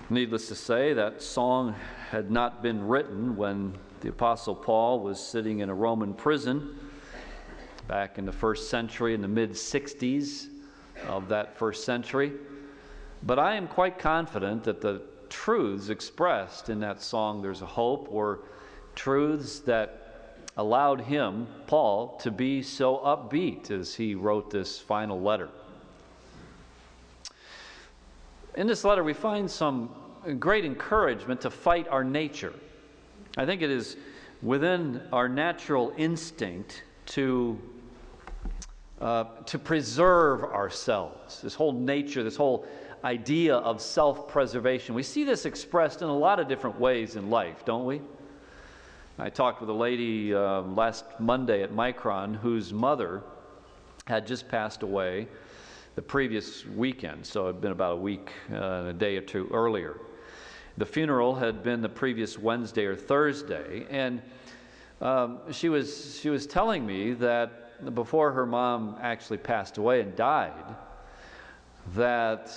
Needless to say, that song had not been written when the Apostle Paul was sitting in a Roman prison back in the first century, in the mid-60s of that first century. But I am quite confident that the truths expressed in that song, There's a Hope, were truths that allowed him, Paul, to be so upbeat as he wrote this final letter. In this letter, we find some great encouragement to fight our nature. I think it is within our natural instinct to preserve ourselves. This whole nature, this whole idea of self-preservation. We see this expressed in a lot of different ways in life, don't we? I talked with a lady last Monday at Micron whose mother had just passed away the previous weekend, so it had been about a week and a day or two earlier. The funeral had been the previous Wednesday or Thursday, and she was telling me that before her mom actually passed away and died, that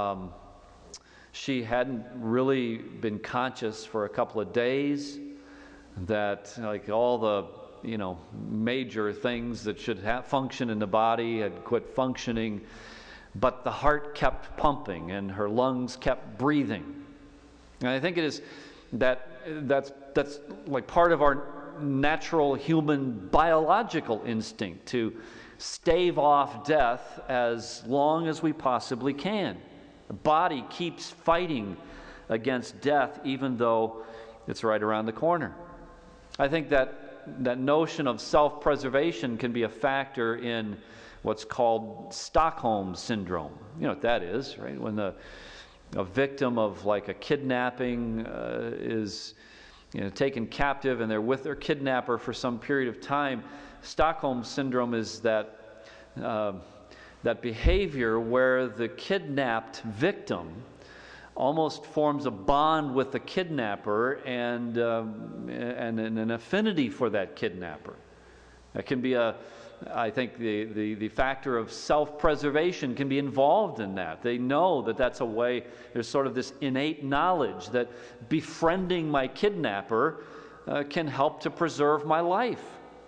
she hadn't really been conscious for a couple of days, that like all the major things that should function in the body had quit functioning, but the heart kept pumping and her lungs kept breathing. And I think it is that's like part of our natural human biological instinct to stave off death as long as we possibly can. The body keeps fighting against death even though it's right around the corner. I think that notion of self-preservation can be a factor in what's called Stockholm Syndrome. You know what that is, right? When a victim of like a kidnapping is taken captive and they're with their kidnapper for some period of time. Stockholm Syndrome is that behavior where the kidnapped victim almost forms a bond with the kidnapper and an affinity for that kidnapper. That can be I think the factor of self-preservation can be involved in that. They know that that's a way, there's sort of this innate knowledge that befriending my kidnapper can help to preserve my life.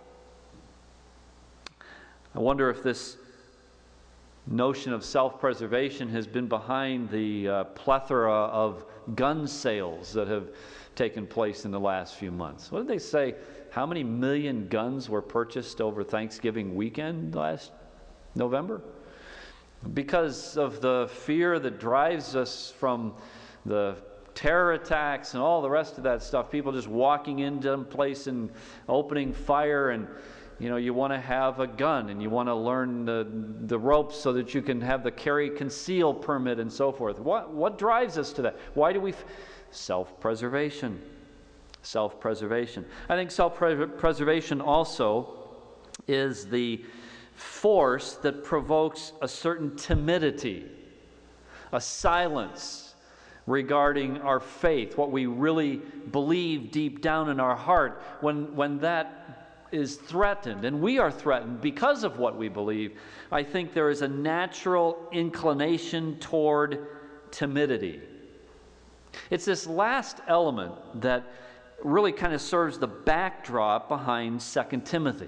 I wonder if this notion of self-preservation has been behind the plethora of gun sales that have taken place in the last few months. What did they say? How many million guns were purchased over Thanksgiving weekend last November? Because of the fear that drives us from the terror attacks and all the rest of that stuff, people just walking into a place and opening fire, and you want to have a gun and you want to learn the ropes so that you can have the carry conceal permit and so forth. What drives us to that? Why do we self-preservation? Self-preservation. I think self-preservation also is the force that provokes a certain timidity, a silence regarding our faith, what we really believe deep down in our heart. When that is threatened, and we are threatened because of what we believe, I think there is a natural inclination toward timidity. It's this last element that really kind of serves the backdrop behind 2 Timothy.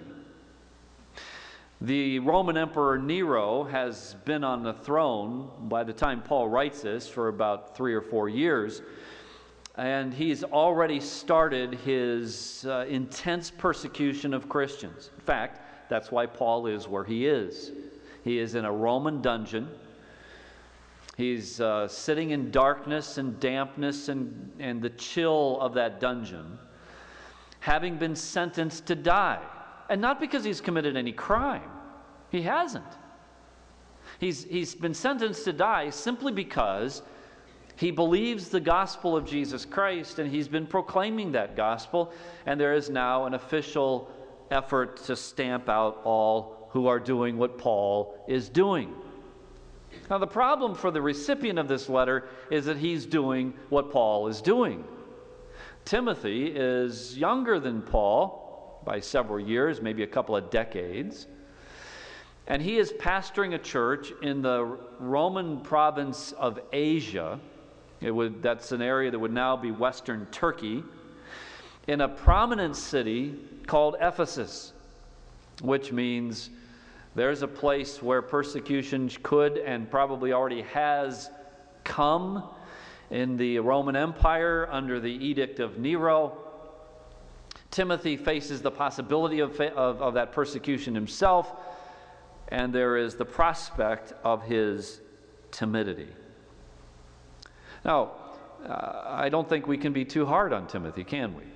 The Roman Emperor Nero has been on the throne by the time Paul writes this for about 3 or 4 years, and he's already started his intense persecution of Christians. In fact, that's why Paul is where he is. He is in a Roman dungeon. He's sitting in darkness and dampness and the chill of that dungeon, having been sentenced to die. And not because he's committed any crime. He hasn't. He's been sentenced to die simply because he believes the gospel of Jesus Christ, and he's been proclaiming that gospel, and there is now an official effort to stamp out all who are doing what Paul is doing. Now, the problem for the recipient of this letter is that he's doing what Paul is doing. Timothy is younger than Paul by several years, maybe a couple of decades, and he is pastoring a church in the Roman province of Asia, That's an area that would now be Western Turkey, in a prominent city called Ephesus, which means there's a place where persecution could and probably already has come in the Roman Empire under the Edict of Nero. Timothy faces the possibility of that persecution himself, and there is the prospect of his timidity. Now, I don't think we can be too hard on Timothy, can we?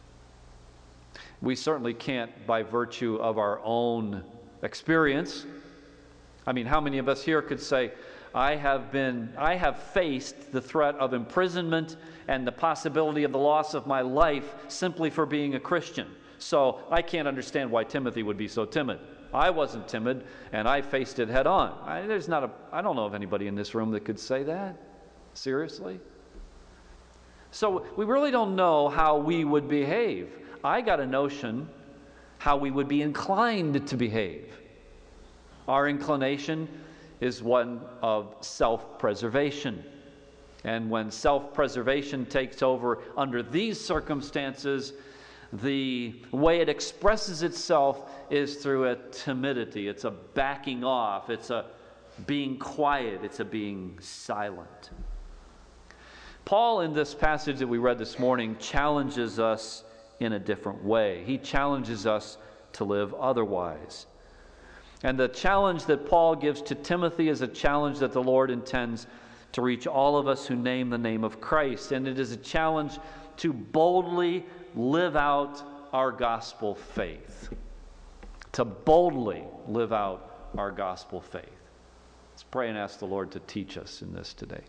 We certainly can't by virtue of our own experience. I mean, how many of us here could say, I have faced the threat of imprisonment and the possibility of the loss of my life simply for being a Christian. So I can't understand why Timothy would be so timid. I wasn't timid, and I faced it head on. I don't know of anybody in this room that could say that. Seriously? So we really don't know how we would behave. I got a notion how we would be inclined to behave. Our inclination is one of self-preservation. And when self-preservation takes over under these circumstances, the way it expresses itself is through a timidity. It's a backing off. It's a being quiet. It's a being silent. Paul, in this passage that we read this morning, challenges us in a different way. He challenges us to live otherwise. And the challenge that Paul gives to Timothy is a challenge that the Lord intends to reach all of us who name the name of Christ. And it is a challenge to boldly live out our gospel faith. To boldly live out our gospel faith. Let's pray and ask the Lord to teach us in this today.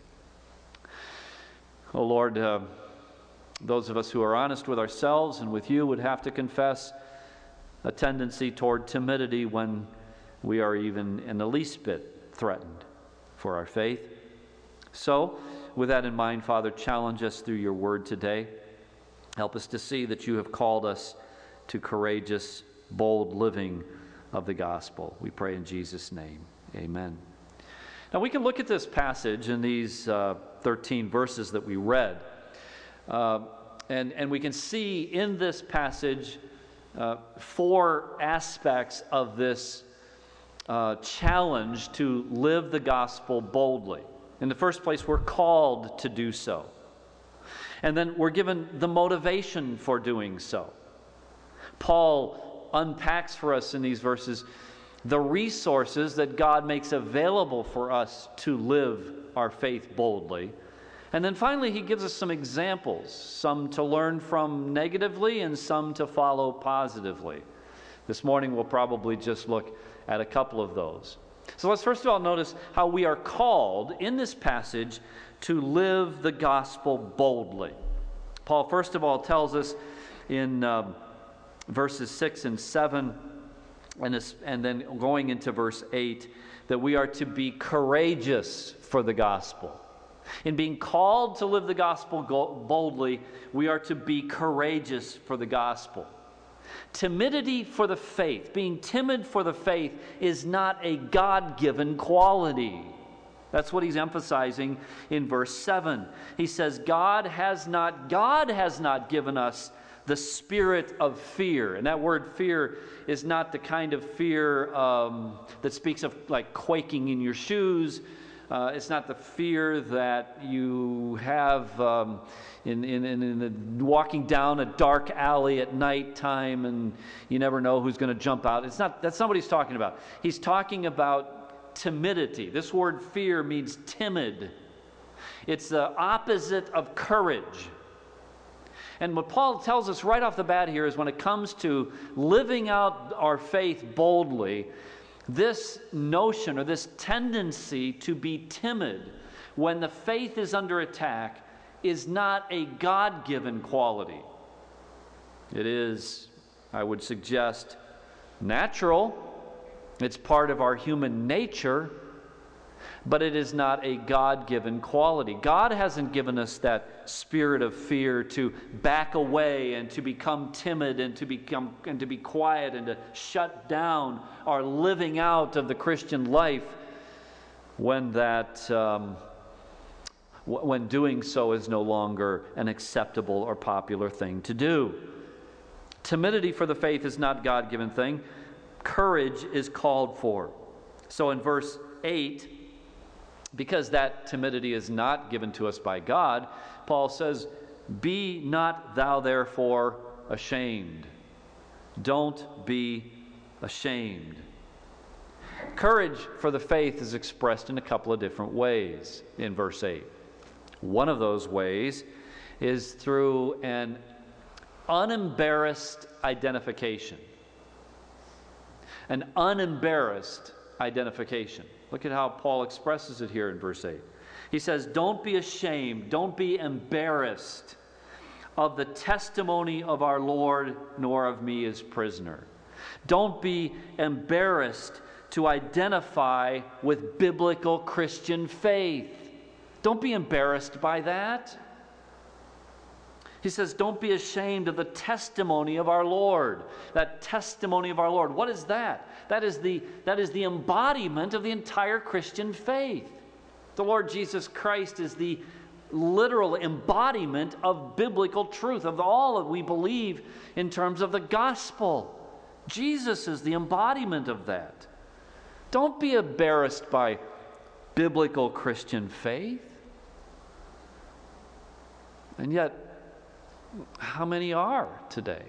Oh Lord, those of us who are honest with ourselves and with you would have to confess a tendency toward timidity when we are even in the least bit threatened for our faith. So, with that in mind, Father, challenge us through your word today. Help us to see that you have called us to courageous, bold living of the gospel. We pray in Jesus' name. Amen. Now, we can look at this passage in these 13 verses that we read. And we can see in this passage 4 aspects of this challenge to live the gospel boldly. In the first place, we're called to do so. And then we're given the motivation for doing so. Paul unpacks for us in these verses the resources that God makes available for us to live our faith boldly. And then finally, he gives us some examples, some to learn from negatively and some to follow positively. This morning, we'll probably just look at a couple of those. So let's first of all notice how we are called in this passage to live the gospel boldly. Paul, first of all, tells us in verses 6 and 7, and then going into verse 8, that we are to be courageous for the gospel. In being called to live the gospel boldly, we are to be courageous for the gospel. Timidity for the faith, being timid for the faith, is not a God-given quality. That's what he's emphasizing in verse 7. He says, God has not given us the spirit of fear. And that word fear is not the kind of fear that speaks of like quaking in your shoes. It's not the fear that you have in walking down a dark alley at nighttime and you never know who's going to jump out. That's not what he's talking about. He's talking about timidity. This word fear means timid. It's the opposite of courage. And what Paul tells us right off the bat here is when it comes to living out our faith boldly, this notion or this tendency to be timid when the faith is under attack is not a God-given quality. It is, I would suggest, natural. It's part of our human nature, but it is not a God-given quality. God hasn't given us that spirit of fear to back away and to become timid and to be quiet and to shut down our living out of the Christian life when when doing so is no longer an acceptable or popular thing to do. Timidity for the faith is not a God-given thing. Courage is called for. So in verse 8, because that timidity is not given to us by God, Paul says, "Be not thou therefore ashamed." Don't be ashamed. Courage for the faith is expressed in a couple of different ways in verse 8. One of those ways is through an unembarrassed identification. An unembarrassed identification. Look at how Paul expresses it here in verse 8. He says, "Don't be ashamed, don't be embarrassed of the testimony of our Lord, nor of me as prisoner." Don't be embarrassed to identify with biblical Christian faith. Don't be embarrassed by that. He says, don't be ashamed of the testimony of our Lord. That testimony of our Lord. What is that? That is the embodiment of the entire Christian faith. The Lord Jesus Christ is the literal embodiment of biblical truth, of all that we believe in terms of the gospel. Jesus is the embodiment of that. Don't be embarrassed by biblical Christian faith. And yet, how many are today?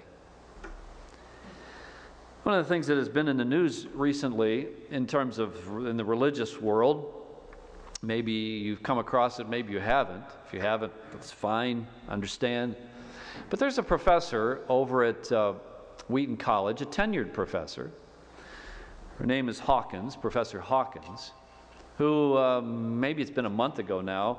One of the things that has been in the news recently in terms of in the religious world, maybe you've come across it, maybe you haven't. If you haven't, that's fine, understand. But there's a professor over at Wheaton College, a tenured professor. Her name is Hawkins, Professor Hawkins, who maybe it's been a month ago now,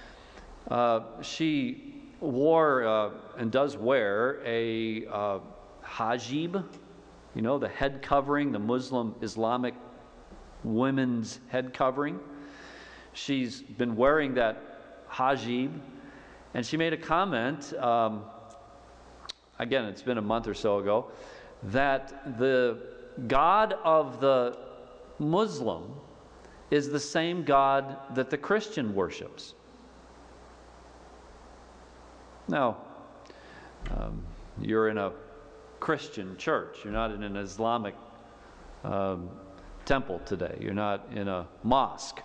she wore and does wear a hijab, you know, the head covering, the Muslim Islamic women's head covering. She's been wearing that hijab, and she made a comment, again, it's been a month or so ago, that the God of the Muslim is the same God that the Christian worships. Now, you're in a Christian church. You're not in an Islamic temple today. You're not in a mosque.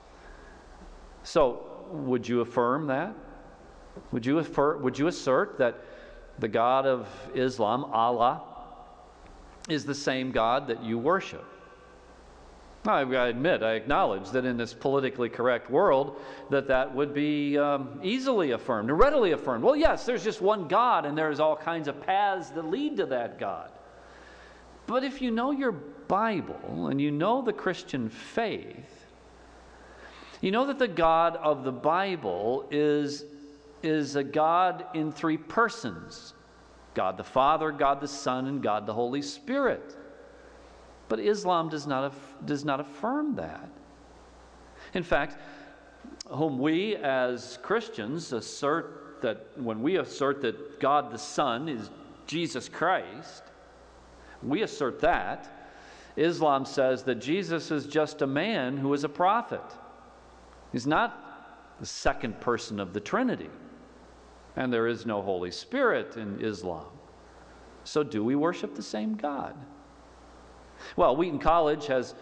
So, would you affirm that? Would you assert that the God of Islam, Allah, is the same God that you worship? Now, I admit, I acknowledge that in this politically correct world, that would be easily affirmed, readily affirmed. Well, yes, there's just one God, and there's all kinds of paths that lead to that God. But if you know your Bible, and you know the Christian faith, you know that the God of the Bible is a God in three persons: God the Father, God the Son, and God the Holy Spirit. But Islam does not affirm that. In fact, whom we as Christians assert that, when we assert that God the Son is Jesus Christ, we assert that. Islam says that Jesus is just a man who is a prophet. He's not the second person of the Trinity. And there is no Holy Spirit in Islam. So do we worship the same God? Well, Wheaton College has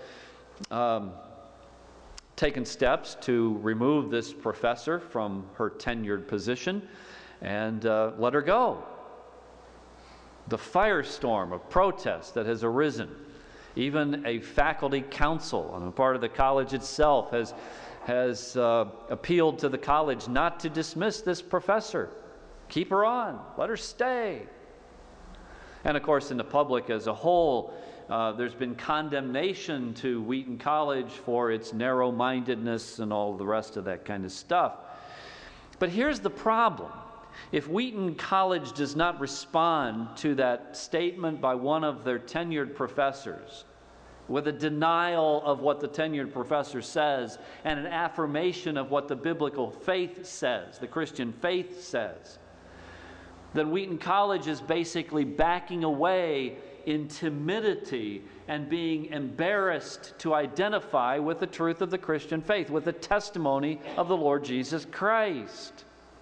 taken steps to remove this professor from her tenured position and let her go. The firestorm of protest that has arisen, even a faculty council on the part of the college itself has appealed to the college not to dismiss this professor. Keep her on. Let her stay. And of course, in the public as a whole, there's been condemnation to Wheaton College for its narrow-mindedness and all the rest of that kind of stuff. But here's the problem. If Wheaton College does not respond to that statement by one of their tenured professors with a denial of what the tenured professor says and an affirmation of what the biblical faith says, the Christian faith says, then Wheaton College is basically backing away in timidity and being embarrassed to identify with the truth of the Christian faith, with the testimony of the Lord Jesus Christ.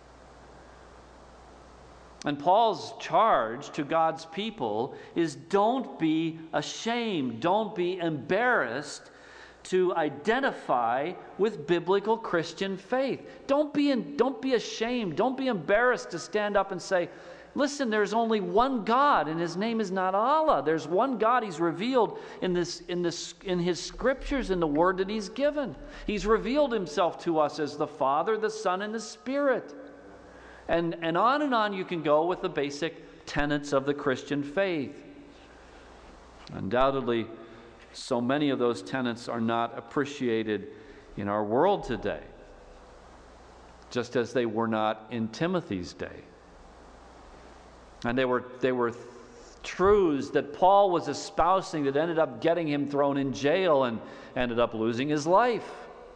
And Paul's charge to God's people is, don't be ashamed, don't be embarrassed to identify with biblical Christian faith. Don't be ashamed, don't be embarrassed to stand up and say, listen, there's only one God, and His name is not Allah. There's one God. He's revealed in His scriptures, in the Word that He's given. He's revealed Himself to us as the Father, the Son, and the Spirit. And on you can go with the basic tenets of the Christian faith. Undoubtedly, so many of those tenets are not appreciated in our world today, just as they were not in Timothy's day. And they were truths that Paul was espousing that ended up getting him thrown in jail and ended up losing his life.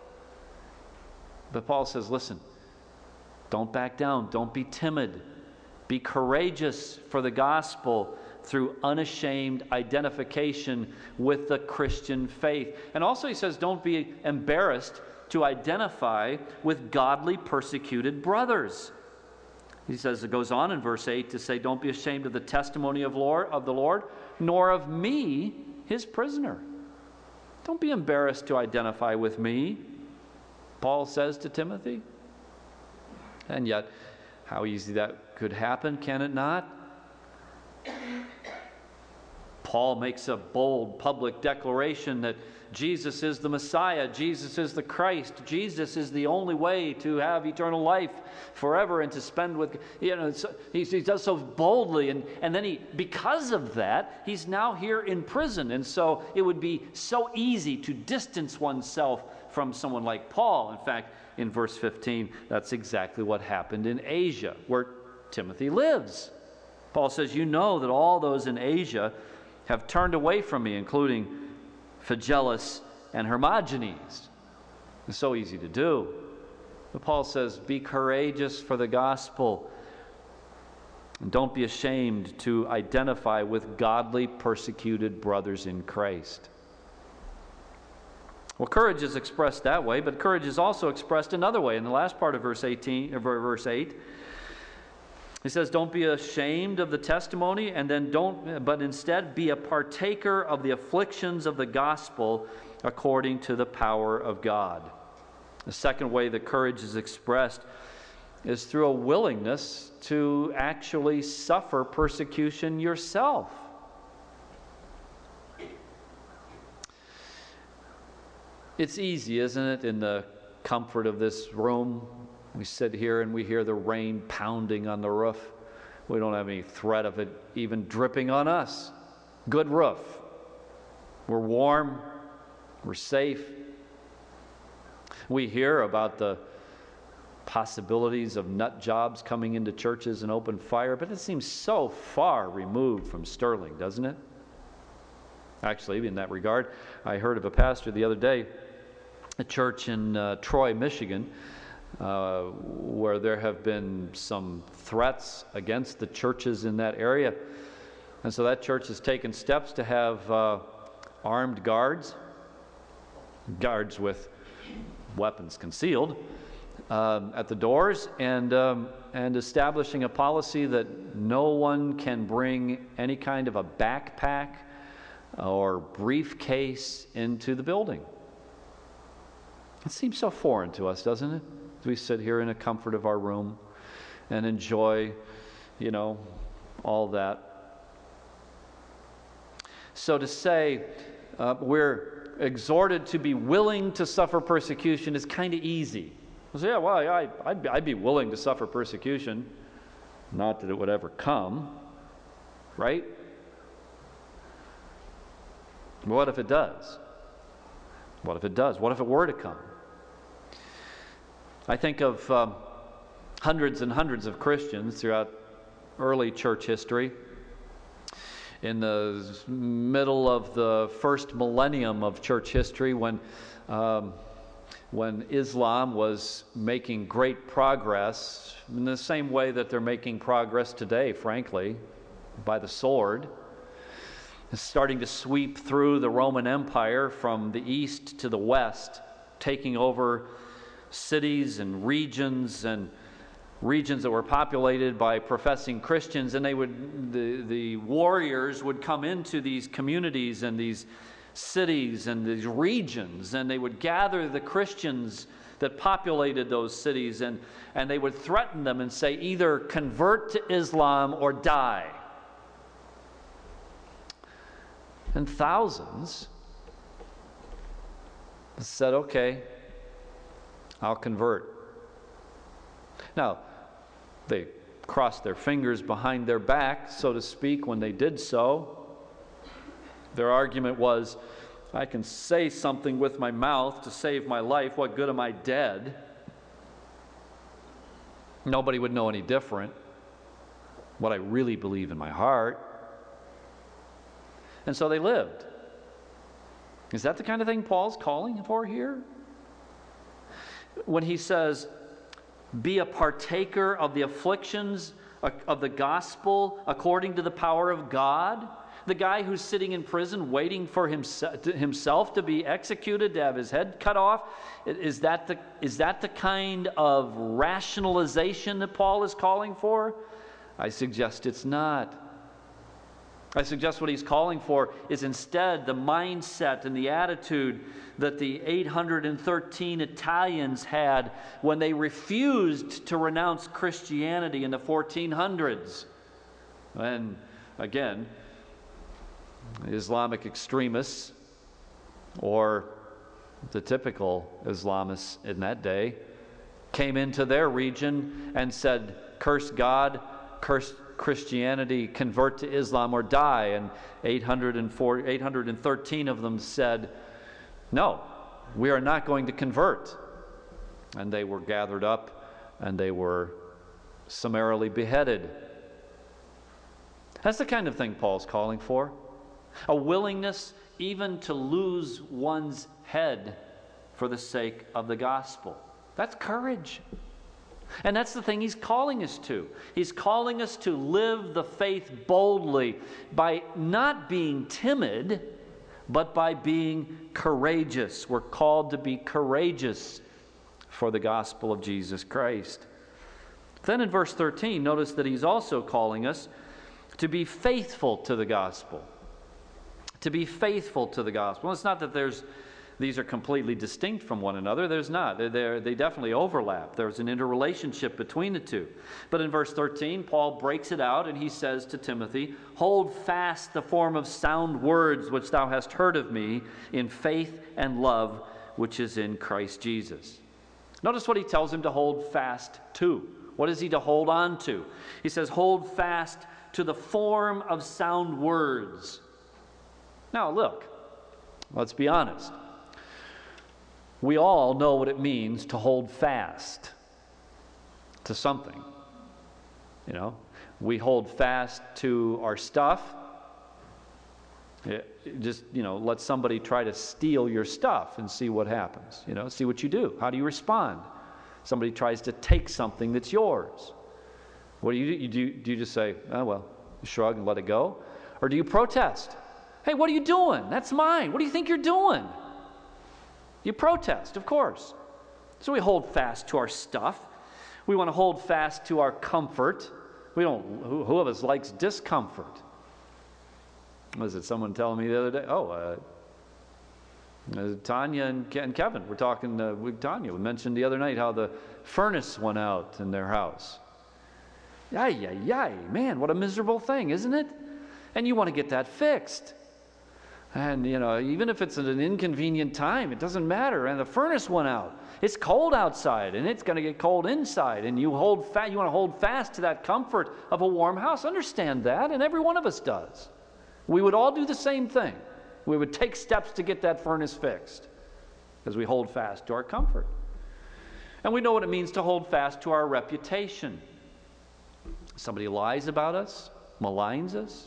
But Paul says, listen, don't back down. Don't be timid. Be courageous for the gospel through unashamed identification with the Christian faith. And also he says, don't be embarrassed to identify with godly persecuted brothers. He says, it goes on in verse 8 to say, don't be ashamed of the testimony of the Lord, nor of me, His prisoner. Don't be embarrassed to identify with me, Paul says to Timothy. And yet, how easy that could happen, can it not? Paul makes a bold public declaration that Jesus is the Messiah, Jesus is the Christ, Jesus is the only way to have eternal life forever and to spend with, he does so boldly, and then because of that, he's now here in prison, and so it would be so easy to distance oneself from someone like Paul. In fact, in verse 15, that's exactly what happened in Asia, where Timothy lives. Paul says, you know that all those in Asia have turned away from me, including Phygellus and Hermogenes. It's so easy to do. But Paul says, be courageous for the gospel. And don't be ashamed to identify with godly persecuted brothers in Christ. Well, courage is expressed that way, but courage is also expressed another way. In the last part of verse 8, he says, don't be ashamed of the testimony, and then but instead be a partaker of the afflictions of the gospel according to the power of God. The second way that courage is expressed is through a willingness to actually suffer persecution yourself. It's easy, isn't it, in the comfort of this room? We sit here and we hear the rain pounding on the roof. We don't have any threat of it even dripping on us. Good roof. We're warm. We're safe. We hear about the possibilities of nut jobs coming into churches and open fire, but it seems so far removed from Sterling, doesn't it? Actually, in that regard, I heard of a pastor the other day, a church in Troy, Michigan, where there have been some threats against the churches in that area. And so that church has taken steps to have armed guards with weapons concealed at the doors, and establishing a policy that no one can bring any kind of a backpack or briefcase into the building. It seems so foreign to us, doesn't it? We sit here in the comfort of our room and enjoy, all that. So to say we're exhorted to be willing to suffer persecution is kind of easy. Say, yeah, well, I'd be willing to suffer persecution. Not that it would ever come, right? What if it does? What if it does? What if it were to come? I think of hundreds and hundreds of Christians throughout early church history. In the middle of the first millennium of church history, when Islam was making great progress, in the same way that they're making progress today, frankly, by the sword, is starting to sweep through the Roman Empire from the east to the west, taking over cities and regions that were populated by professing Christians, and the warriors would come into these communities and these cities and these regions, and they would gather the Christians that populated those cities, and they would threaten them and say, either convert to Islam or die. And thousands said, okay, I'll convert. Now, they crossed their fingers behind their back, so to speak, when they did so. Their argument was, I can say something with my mouth to save my life. What good am I dead? Nobody would know any different. What I really believe in my heart. And so they lived. Is that the kind of thing Paul's calling for here? When he says, be a partaker of the afflictions of the gospel according to the power of God. The guy who's sitting in prison waiting for himself to be executed, to have his head cut off, is that the kind of rationalization that Paul is calling for? I suggest it's not. I suggest what he's calling for is instead the mindset and the attitude that the 813 Italians had when they refused to renounce Christianity in the 1400s. And again, Islamic extremists, or the typical Islamists in that day, came into their region and said, curse God, curse Christianity, convert to Islam or die. And 813 of them said, no, we are not going to convert. And they were gathered up and they were summarily beheaded. That's the kind of thing Paul's calling for. A willingness even to lose one's head for the sake of the gospel. That's courage. And that's the thing he's calling us to. He's calling us to live the faith boldly by not being timid, but by being courageous. We're called to be courageous for the gospel of Jesus Christ. Then in verse 13, notice that he's also calling us to be faithful to the gospel. To be faithful to the gospel. It's not that these are completely distinct from one another. There's not. They definitely overlap. There's an interrelationship between the two. But in verse 13, Paul breaks it out and he says to Timothy, hold fast the form of sound words which thou hast heard of me in faith and love which is in Christ Jesus. Notice what he tells him to hold fast to. What is he to hold on to? He says, hold fast to the form of sound words. Now look, let's be honest. We all know what it means to hold fast to something. You know, we hold fast to our stuff. Let somebody try to steal your stuff and see what happens. See what you do. How do you respond? Somebody tries to take something that's yours. What do you do? Do you just say, oh, well, shrug and let it go? Or do you protest? Hey, what are you doing? That's mine. What do you think you're doing? You protest, of course. So we hold fast to our stuff. We want to hold fast to our comfort. Who of us likes discomfort? Was it someone telling me the other day? Tanya and Kevin were talking with Tanya. We mentioned the other night how the furnace went out in their house. Yay, man, what a miserable thing, isn't it? And you want to get that fixed. And, even if it's at an inconvenient time, it doesn't matter. And the furnace went out. It's cold outside, and it's going to get cold inside. And you want to hold fast to that comfort of a warm house. Understand that, and every one of us does. We would all do the same thing. We would take steps to get that furnace fixed as we hold fast to our comfort. And we know what it means to hold fast to our reputation. Somebody lies about us, maligns us,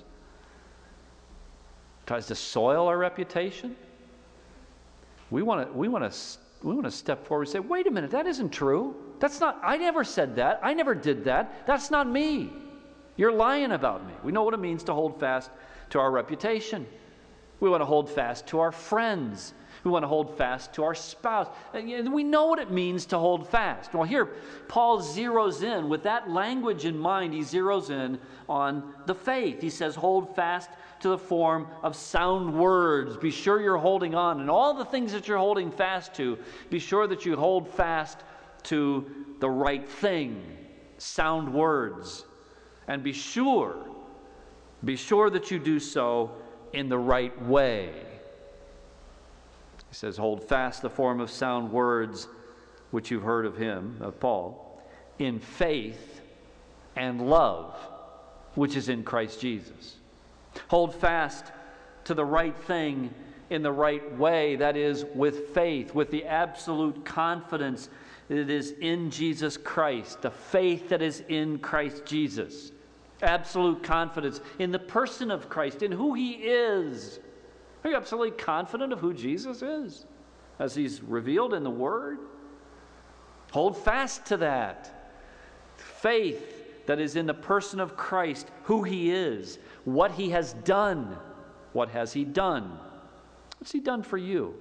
tries to soil our reputation. We want to step forward and say, wait a minute, that isn't true. That's not, I never said that. I never did that. That's not me. You're lying about me. We know what it means to hold fast to our reputation. We want to hold fast to our friends. We want to hold fast to our spouse. And we know what it means to hold fast. Well, here, Paul zeroes in, with that language in mind, he zeroes in on the faith. He says, hold fast to the form of sound words. Be sure you're holding on. And all the things that you're holding fast to, be sure that you hold fast to the right thing. Sound words. And be sure that you do so in the right way. He says, hold fast the form of sound words which you've heard of him, of Paul, in faith and love, which is in Christ Jesus. Hold fast to the right thing in the right way, that is, with faith, with the absolute confidence that it is in Jesus Christ, the faith that is in Christ Jesus. Absolute confidence in the person of Christ, in who he is. Are you absolutely confident of who Jesus is as he's revealed in the Word? Hold fast to that. Faith that is in the person of Christ, who he is, what he has done. What has he done? What's he done for you?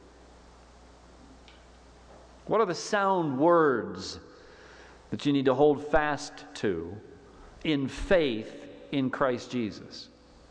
What are the sound words that you need to hold fast to in faith in Christ Jesus?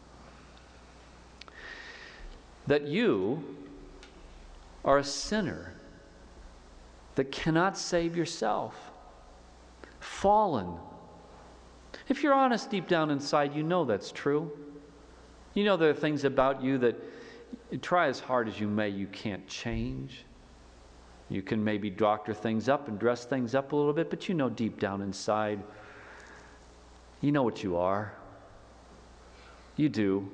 That you are a sinner that cannot save yourself. Fallen. If you're honest deep down inside, you know that's true. You know there are things about you that, try as hard as you may, you can't change. You can maybe doctor things up and dress things up a little bit, but you know deep down inside, you know what you are. You do.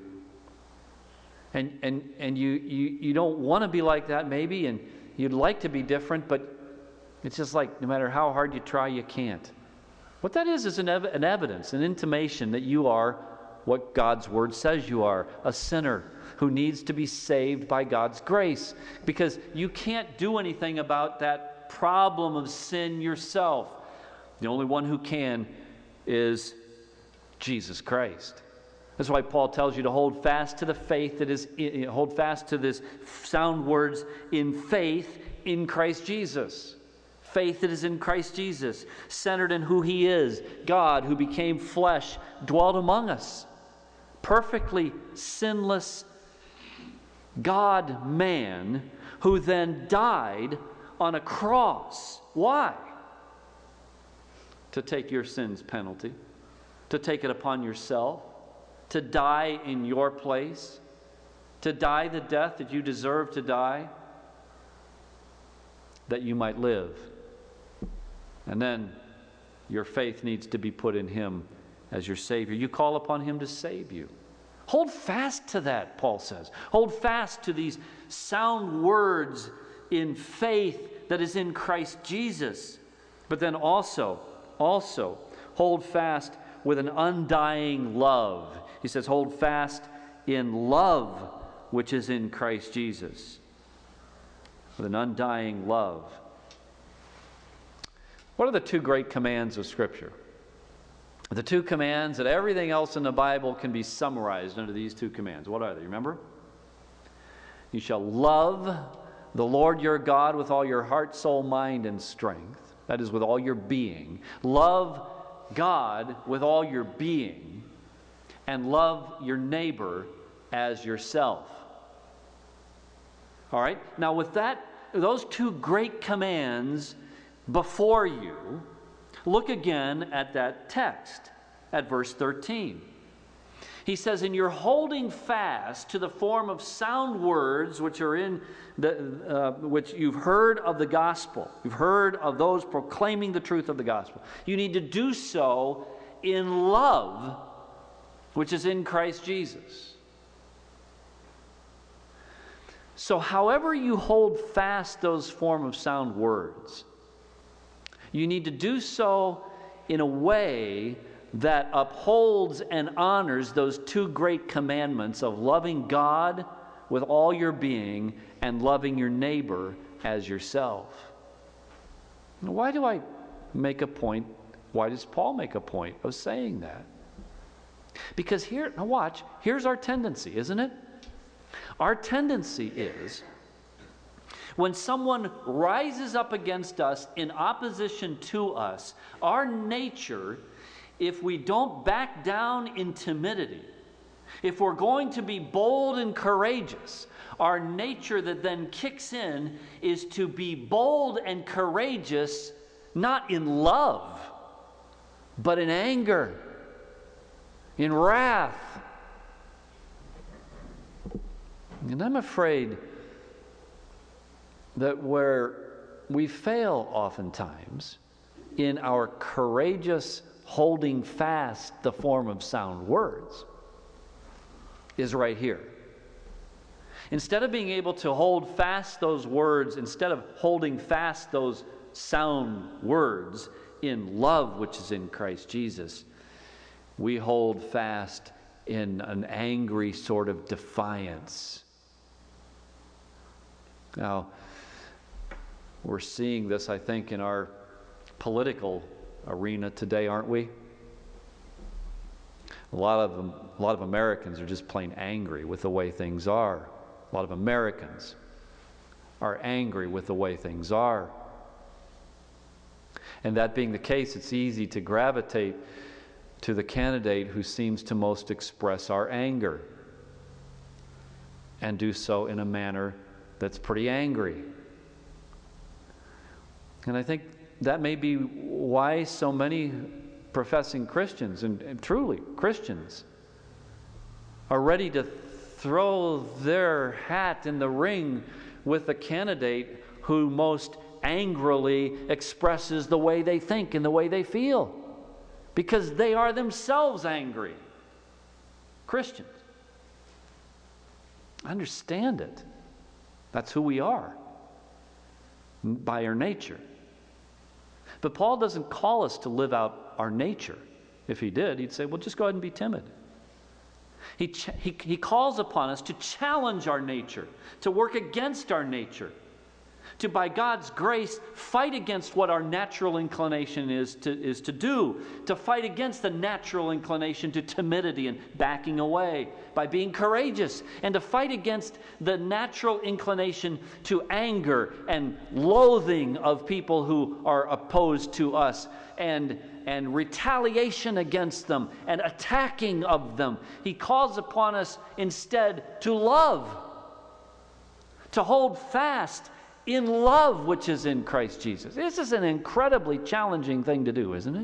And you don't want to be like that maybe, and you'd like to be different, but it's just like no matter how hard you try, you can't. What that is an evidence, an intimation that you are what God's Word says you are, a sinner who needs to be saved by God's grace, because you can't do anything about that problem of sin yourself. The only one who can is Jesus Christ. That's why Paul tells you to hold fast to the faith that is, hold fast to this sound words in faith in Christ Jesus. Faith that is in Christ Jesus, centered in who he is, God who became flesh, dwelt among us. Perfectly sinless God-man who then died on a cross. Why? To take your sin's penalty, to take it upon yourself, to die in your place, to die the death that you deserve to die, that you might live. And then your faith needs to be put in him as your Savior. You call upon him to save you. Hold fast to that, Paul says. Hold fast to these sound words in faith that is in Christ Jesus. But then also hold fast with an undying love. He says, hold fast in love, which is in Christ Jesus. With an undying love. What are the two great commands of Scripture? The two commands that everything else in the Bible can be summarized under these two commands. What are they? Remember? You shall love the Lord your God with all your heart, soul, mind, and strength. That is, with all your being. Love God with all your being. And love your neighbor as yourself. All right? Now with that, those two great commands before you, look again at that text, at verse 13. He says, and you're holding fast to the form of sound words which are in the which you've heard of the gospel. You've heard of those proclaiming the truth of the gospel. You need to do so in love, which is in Christ Jesus. So however you hold fast those form of sound words, you need to do so in a way that upholds and honors those two great commandments of loving God with all your being and loving your neighbor as yourself. Now, why do I make a point? Why does Paul make a point of saying that? Because now watch, here's our tendency, isn't it? Our tendency is, when someone rises up against us in opposition to us, our nature, if we don't back down in timidity, if we're going to be bold and courageous, our nature that then kicks in is to be bold and courageous, not in love, but in anger, in wrath. And I'm afraid that where we fail oftentimes in our courageous holding fast the form of sound words is right here. Instead of being able to hold fast those words, instead of holding fast those sound words in love which is in Christ Jesus, we hold fast in an angry sort of defiance. Now, we're seeing this, I think, in our political arena today, aren't we? A lot of Americans are just plain angry with the way things are. A lot of Americans are angry with the way things are. And that being the case, it's easy to gravitate to the candidate who seems to most express our anger and do so in a manner that's pretty angry. And I think that may be why so many professing Christians and truly Christians are ready to throw their hat in the ring with the candidate who most angrily expresses the way they think and the way they feel, because they are themselves angry. Christians. Understand it. That's who we are by our nature. But Paul doesn't call us to live out our nature. If he did, he'd say, well, just go ahead and be timid. He calls upon us to challenge our nature, to work against our nature, to, by God's grace, fight against what our natural inclination is to do, to fight against the natural inclination to timidity and backing away by being courageous, and to fight against the natural inclination to anger and loathing of people who are opposed to us, and retaliation against them and attacking of them. He calls upon us instead to love, to hold fast in love which is in Christ Jesus. This is an incredibly challenging thing to do, isn't it?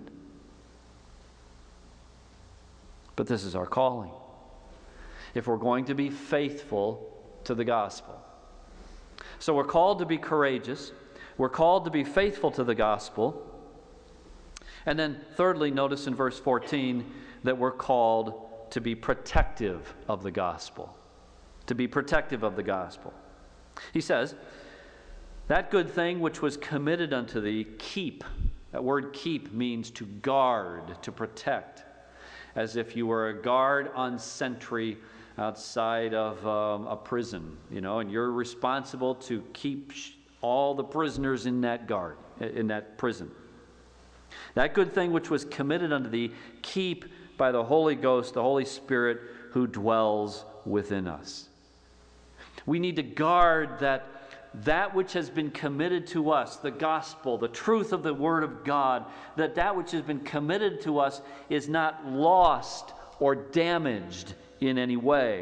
But this is our calling. If we're going to be faithful to the gospel. So we're called to be courageous. We're called to be faithful to the gospel. And then thirdly, notice in verse 14 that we're called to be protective of the gospel. To be protective of the gospel. He says, that good thing which was committed unto thee, keep. That word keep means to guard, to protect. As if you were a guard on sentry outside of a prison, and you're responsible to keep all the prisoners in that prison. That good thing which was committed unto thee, keep by the Holy Ghost, the Holy Spirit, who dwells within us. We need to guard that which has been committed to us, the gospel, the truth of the Word of God, that which has been committed to us is not lost or damaged in any way.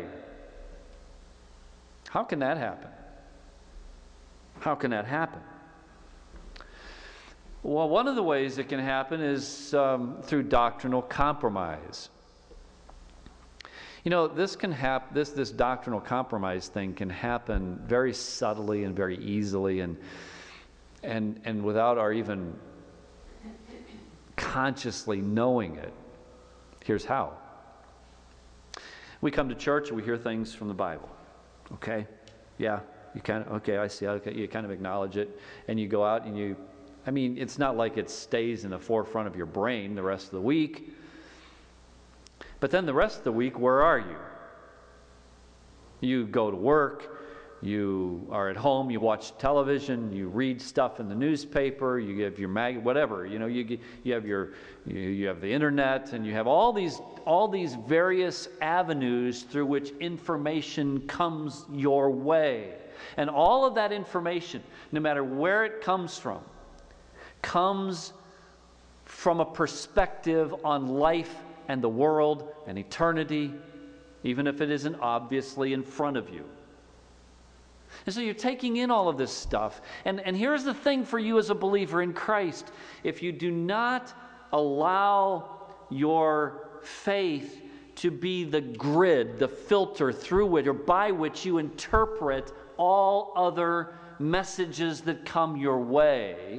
How can that happen? How can that happen? Well, one of the ways it can happen is through doctrinal compromise. This doctrinal compromise thing can happen very subtly and very easily, and without our even consciously knowing it. Here's how. We come to church and we hear things from the Bible. Okay? Yeah, you kind of, okay, I see. Okay, you kind of acknowledge it, and you go out and it's not like it stays in the forefront of your brain the rest of the week. But then the rest of the week, where are you? You go to work, you are at home, you watch television, you read stuff in the newspaper, you have your whatever, you have the internet, and you have all these various avenues through which information comes your way. And all of that information, no matter where it comes from a perspective on life and the world and eternity, even if it isn't obviously in front of you. And so you're taking in all of this stuff. And here's the thing for you as a believer in Christ. If you do not allow your faith to be the grid, the filter through which or by which you interpret all other messages that come your way,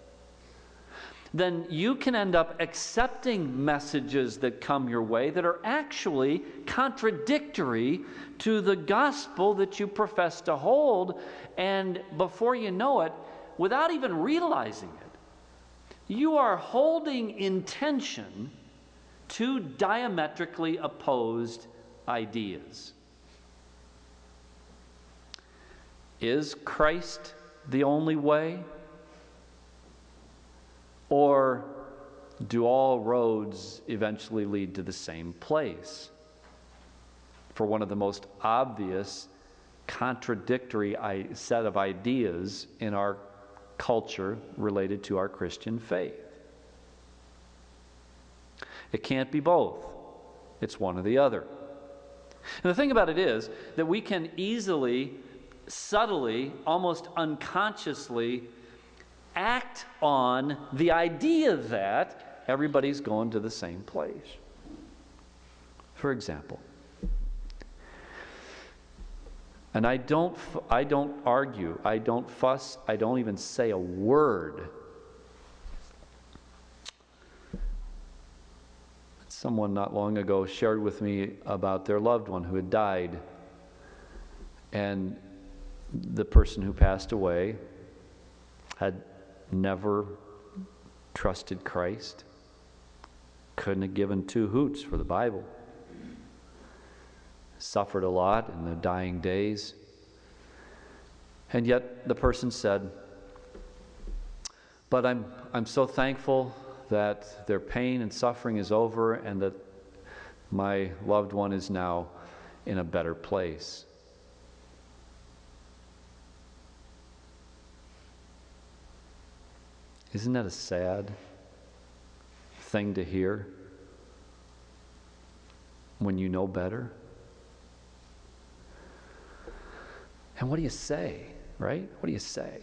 then you can end up accepting messages that come your way that are actually contradictory to the gospel that you profess to hold. And before you know it, without even realizing it, you are holding in tension two diametrically opposed ideas. Is Christ the only way? Or do all roads eventually lead to the same place? For one of the most obvious contradictory set of ideas in our culture related to our Christian faith. It can't be both. It's one or the other. And the thing about it is that we can easily, subtly, almost unconsciously act on the idea that everybody's going to the same place. For example, and I don't argue, I don't fuss, I don't even say a word. Someone not long ago shared with me about their loved one who had died, and the person who passed away had never trusted Christ, couldn't have given two hoots for the Bible, suffered a lot in the dying days. And yet the person said, but I'm so thankful that their pain and suffering is over and that my loved one is now in a better place. Isn't that a sad thing to hear when you know better? And what do you say, right? What do you say?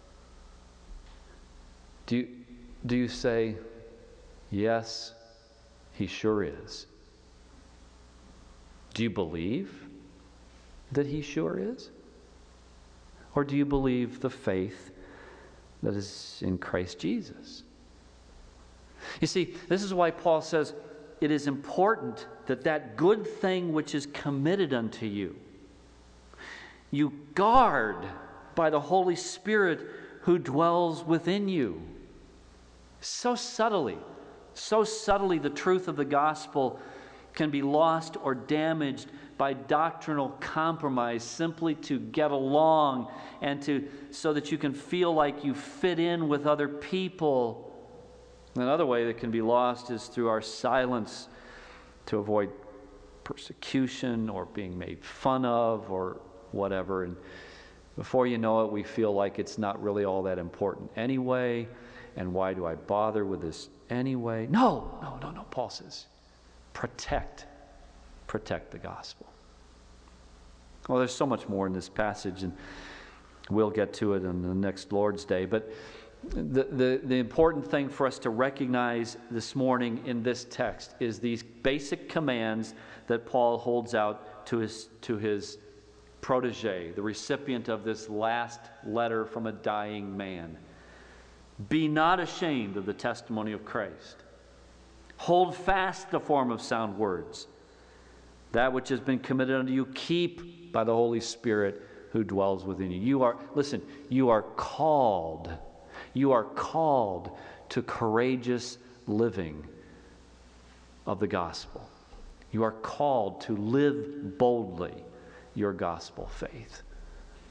Do you say, yes, he sure is? Do you believe that he sure is? Or do you believe the faith that is in Christ Jesus? You see, this is why Paul says it is important that good thing which is committed unto you, you guard by the Holy Spirit who dwells within you. So subtly the truth of the gospel can be lost or damaged by doctrinal compromise simply to get along and so that you can feel like you fit in with other people. Another way that can be lost is through our silence to avoid persecution or being made fun of or whatever. And before you know it, we feel like it's not really all that important anyway. And why do I bother with this anyway? No. Paul says, protect the gospel. Well, there's so much more in this passage, and we'll get to it on the next Lord's Day. But the important thing for us to recognize this morning in this text is these basic commands that Paul holds out to his protege, the recipient of this last letter from a dying man. Be not ashamed of the testimony of Christ. Hold fast the form of sound words. That which has been committed unto you, keep by the Holy Spirit who dwells within you. You are called. You are called to courageous living of the gospel. You are called to live boldly your gospel faith.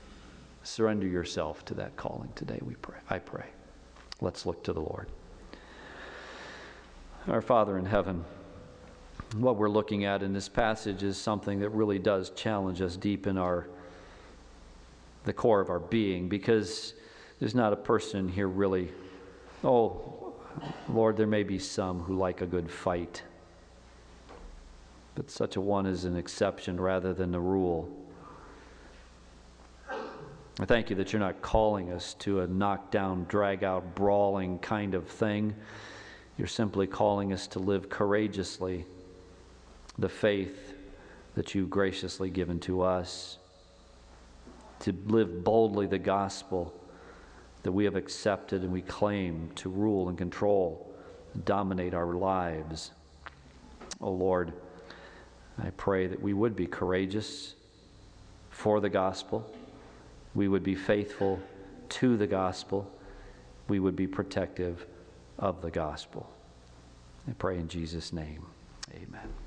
Surrender yourself to that calling today, we pray. I pray. Let's look to the Lord. Our Father in heaven, what we're looking at in this passage is something that really does challenge us deep in the core of our being, because there's not a person here really, oh, Lord, there may be some who like a good fight, but such a one is an exception rather than the rule. I thank you that you're not calling us to a knockdown, drag-out, brawling kind of thing. You're simply calling us to live courageously the faith that you've graciously given to us, to live boldly the gospel that we have accepted and we claim to rule and control, dominate our lives. Oh Lord, I pray that we would be courageous for the gospel. We would be faithful to the gospel. We would be protective of the gospel. I pray in Jesus' name. Amen.